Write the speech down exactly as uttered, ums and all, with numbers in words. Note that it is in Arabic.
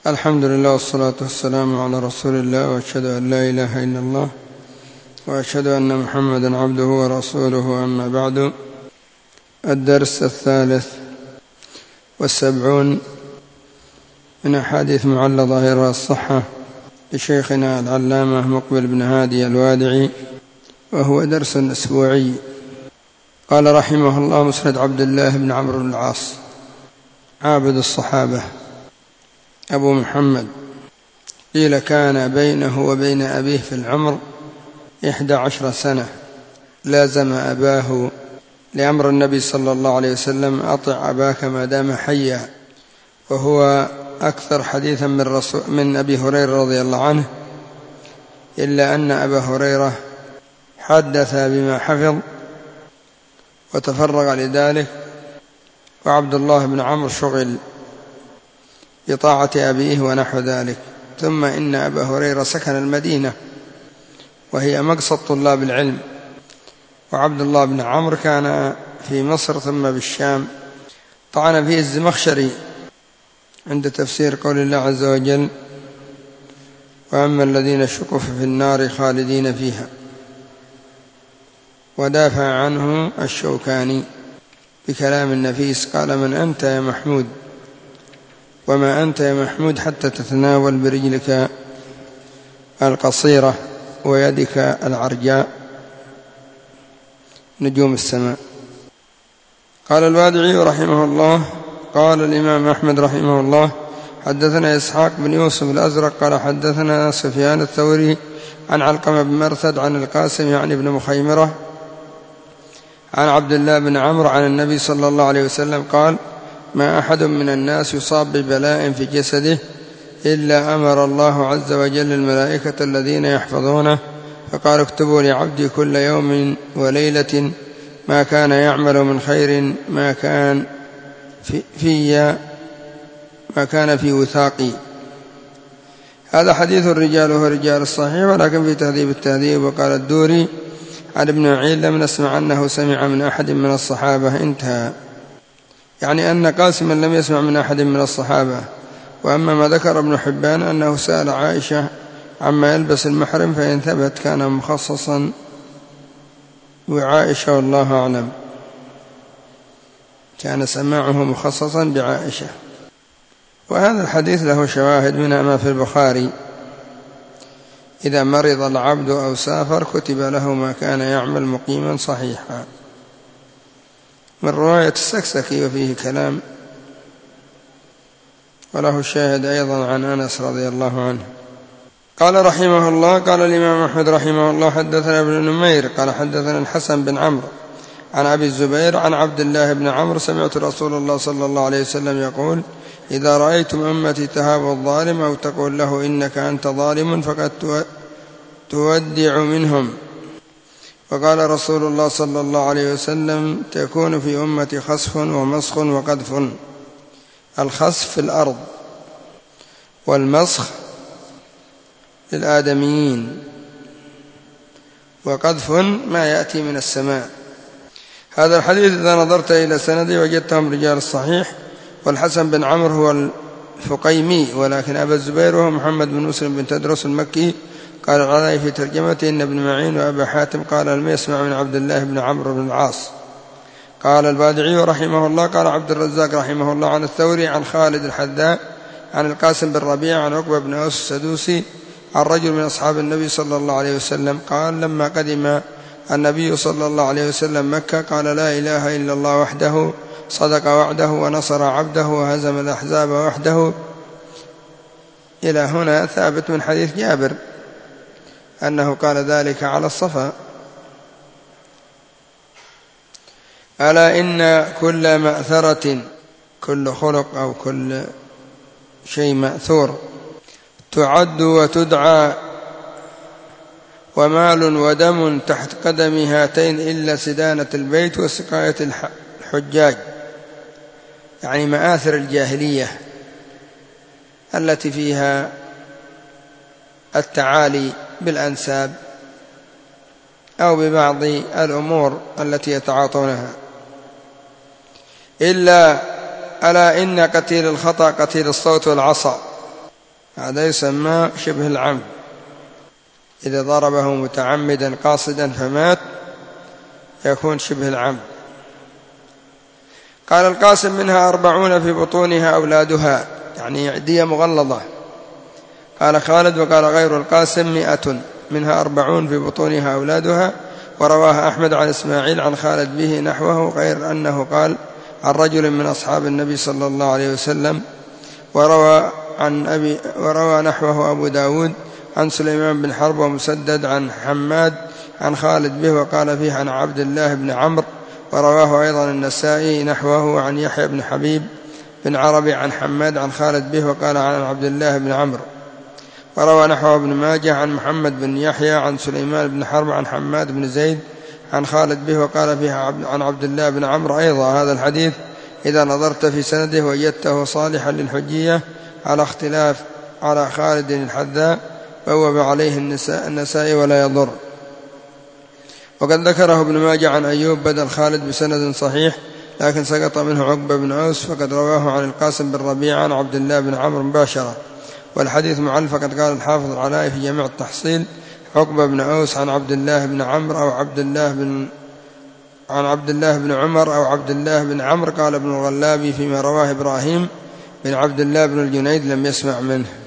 الحمد لله والصلاة والسلام على رسول الله، وأشهد أن لا إله إلا الله، وأشهد أن محمدا عبده ورسوله. أما بعد، الدرس الثالث والسبعون من أحاديث معلى ظاهرها الصحة لشيخنا العلامة مقبل بن هادي الوادعي، وهو درس أسبوعي. قال رحمه الله: مسند عبد الله بن عمرو بن العاص عابد الصحابة أبو محمد، قيل كان بينه وبين أبيه في العمر إحدى عشر سنة، لازم أباه لأمر النبي صلى الله عليه وسلم: أطع أباك ما دام حيا، وهو أكثر حديثا من, رسول من أبي هريرة رضي الله عنه، إلا أن أبا هريرة حدث بما حفظ وتفرغ لذلك، وعبد الله بن عمرو شغل بطاعة أبيه ونحو ذلك. ثم إن أبا هريرة سكن المدينة، وهي مقصد طلاب العلم، وعبد الله بن عمرو كان في مصر ثم بالشام. طعن فيه الزمخشري عند تفسير قول الله عز وجل: وأما الذين شقوا في النار خالدين فيها. ودافع عنه الشوكاني بكلام النفيس، قال: من أنت يا محمود؟ وما أنت يا محمود حتى تتناول برجلك القصيرة ويدك العرجاء نجوم السماء. قال الوادعي رحمه الله: قال الإمام أحمد رحمه الله: حدثنا إسحاق بن يوسف الأزرق قال حدثنا سفيان الثوري عن علقمة بن مرثد عن القاسم يعني بن مخيمرة عن عبد الله بن عمرو عن النبي صلى الله عليه وسلم قال: ما أحد من الناس يصاب ببلاء في جسده إلا أمر الله عز وجل الملائكة الذين يحفظونه فقال: اكتبوا لعبدي كل يوم وليلة ما كان يعمل من خير ما كان في, في ما كان في وثاقي. هذا حديث الرجال وهو رجال الصحيح، ولكن في تهذيب التهذيب. وقال الدوري عن ابن معين: لم نسمع أنه سمع من أحد من الصحابة. انتهى. يعني أن قاسما لم يسمع من أحد من الصحابة. وأما ما ذكر ابن حبان أنه سأل عائشة عما يلبس المحرم، فإن ثبت كان مخصصا بعائشة، والله أعلم. كان سماعه مخصصا بعائشة. وهذا الحديث له شواهد، منها ما في البخاري: إذا مرض العبد أو سافر كتب له ما كان يعمل مقيما صحيحا، من رواية السكسكي وفيه كلام. وله شاهد أيضا عن أنس رضي الله عنه. قال رحمه الله: قال الإمام أحمد رحمه الله: حدثنا ابن نمير قال حدثنا الحسن بن عمرو عن أبي الزبير عن عبد الله بن عمرو: سمعت رسول الله صلى الله عليه وسلم يقول: إذا رأيتم أمتي تهاب الظالم أو تقول له إنك أنت ظالم فقد تودع منهم. وقال رسول الله صلى الله عليه وسلم: تكون في أمتي خسف ومسخ وقذف. الخسف في الأرض، والمسخ للآدميين، وقذف ما يأتي من السماء. هذا الحديث إذا نظرت إلى سنده وجدتهم رجال الصحيح. والحسن بن عمرو هو الفقيمي، ولكن أبا الزبير وهو محمد بن مسلم بن تدرس المكي. قال العلاء في ترجمته: إن ابن معين وأبا حاتم قال لم يسمع من عبد الله بن عمرو بن العاص. قال البادعي رحمه الله: قال عبد الرزاق رحمه الله عن الثوري عن خالد الحذاء عن القاسم بن ربيع عن عقبة بن أوس السدوسي عن رجل من أصحاب النبي صلى الله عليه وسلم قال: لما قدم النبي صلى الله عليه وسلم مكة قال: لا إله إلا الله وحده صدق وعده ونصر عبده وهزم الأحزاب وحده. إلى هنا ثابت من حديث جابر أنه قال ذلك على الصفا. ألا إن كل مأثرة، كل خلق أو كل شيء مأثور، تعد وتدعى، ومال ودم تحت قدم هاتين إلا سدانة البيت وسقاية الحجاج. يعني مآثر الجاهلية التي فيها التعالي بالأنساب أو ببعض الأمور التي يتعاطونها. إلا ألا إن قتيل الخطأ قتيل الصوت والعصا. هذا يسمى شبه العمد، إذا ضربه متعمدا قاصدا فمات يكون شبه العمد. قال القاسم: منها أربعون في بطونها أولادها، يعني دية مغلظة. قال خالد: وقال غير القاسم: مئة، منها أربعون في بطونها أولادها. ورواه أحمد عن إسماعيل عن خالد به نحوه، غير أنه قال عن رجل من أصحاب النبي صلى الله عليه وسلم. وروى, عن أبي وروى نحوه أبو داود عن سليمان بن حرب ومسدد عن حماد عن خالد به، وقال فيه عن عبد الله بن عمرو. ورواه أيضا النسائي نحوه عن يحيى بن حبيب بن عربي عن حماد عن خالد به، وقال عن عبد الله بن عمرو. وروى نحوه ابن ماجه عن محمد بن يحيى عن سليمان بن حرب عن حماد بن زيد عن خالد به، وقال فيه عن عبد الله بن عمرو أيضا. هذا الحديث إذا نظرت في سنده وجدته صالحا للحجية على اختلاف على خالد الحذاء، بوب عليه النسائي ولا يضر. وقد ذكره ابن ماجه عن أيوب بدل خالد بسند صحيح، لكن سقط منه عقبة بن أوس، فقد رواه عن القاسم بن ربيعة عن عبد الله بن عمرو مباشرة، والحديث معل. فقد قال الحافظ العلائي في جميع التحصيل: عقبة بن أوس عن عبد الله بن عمرو أو عبد الله بن عن عبد الله بن عمر أو عبد الله بن عمرو. قال ابن الغلابي فيما رواه إبراهيم بن عبد الله بن الجنيد: لم يسمع منه.